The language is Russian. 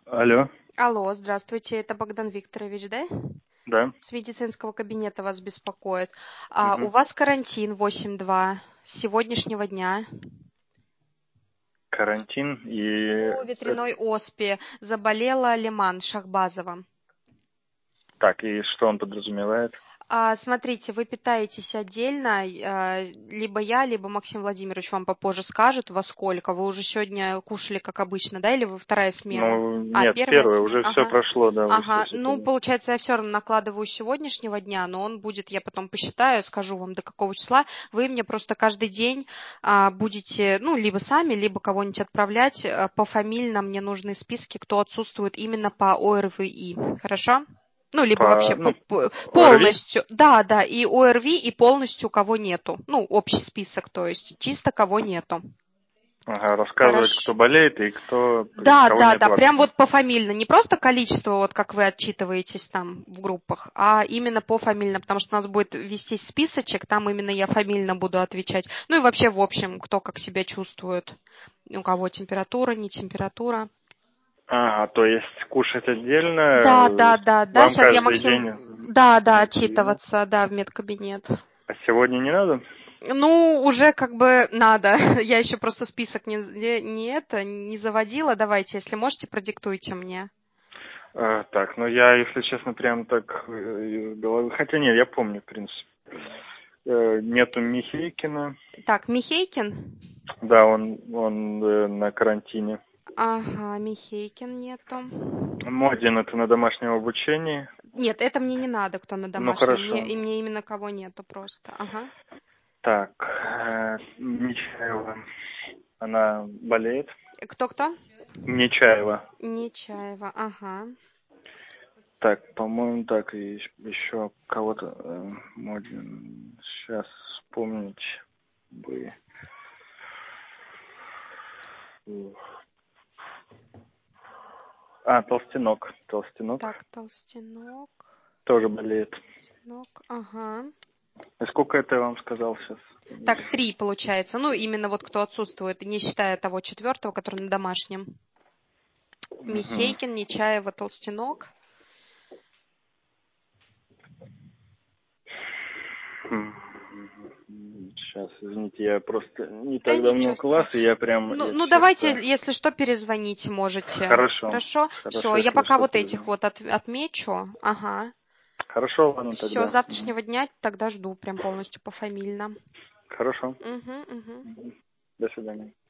Алло, Алло, здравствуйте, это Богдан Викторович, да? да. С медицинского кабинета вас беспокоит. У Мгм. вас карантин 8-2 с сегодняшнего дня Карантин и... по ветряной оспе. Заболела Лиман Шахбазова. Так, и что он подразумевает? Смотрите, вы питаетесь отдельно, либо я, либо Максим Владимирович вам попозже скажет, во сколько. Вы уже сегодня кушали, как обычно, да, или вы вторая смена? Ну, нет, Первая первое, смена, уже все ага. прошло, да, вы Ага, все ну, поняли. получается, я все равно накладываю с сегодняшнего дня, но он будет, я потом посчитаю, скажу вам, до какого числа. Вы мне просто каждый день будете, ну, либо сами, либо кого-нибудь отправлять. Пофамильно мне нужны списки, кто отсутствует именно по ОРВИ. Хорошо? Ну, либо вообще Ну, ОРВИ? полностью. Да, да, и ОРВИ, и полностью кого нету. Ну, общий список, то есть чисто кого нету. Ага, рассказывать, Хорошо. кто болеет и кто, Да, кого да, нет да, прям вообще. вот пофамильно. Не просто количество, вот как вы отчитываетесь там в группах, а именно пофамильно, потому что у нас будет вестись списочек, там именно я фамильно буду отвечать. Ну и вообще, в общем, кто как себя чувствует. У кого температура, не температура. То есть кушать Да, отдельно, да, да, да. вам Сейчас я каждый Максим... день Да, да, медкабинет. отчитываться, да, в медкабинет. А сегодня не надо? Ну, уже как бы надо. Я еще просто список не заводила. Давайте, если можете, продиктуйте мне. Так, ну я, если честно, прям так из головы... Хотя нет, я помню, в принципе. Нету Михейкина. Так, Михейкин? Да, он на карантине. Ага, Михейкин нету. Модин это на домашнем обучении. Нет, это мне не надо, кто на Ну домашнем. хорошо. И мне именно кого нету просто. Ага. Так, Нечаева. Она болеет. Кто-кто? Нечаева. Нечаева, ага. Так, по-моему, так, и еще кого-то Модин. Сейчас вспомнить бы. Толстенок. Толстенок Так, Толстенок. тоже болеет. Толстенок, ага. И сколько это я вам сказал сейчас? Так, 3 получается. Ну, именно вот кто отсутствует, не считая того четвертого, который на домашнем. Угу. Михейкин, Нечаева, Толстенок. Сейчас, извините, я просто не Да так давно ничего класс, страшного. и я прям, Ну, если давайте, честно... если что, перезвоните можете. Хорошо. Хорошо? Все, Хорошо, я если пока что, вот этих перезвоню. вот отмечу. Ага. Хорошо, ладно Все, с тогда. Мгм. завтрашнего дня тогда жду прям полностью пофамильно. Хорошо. Угу, угу. Мгм. До свидания.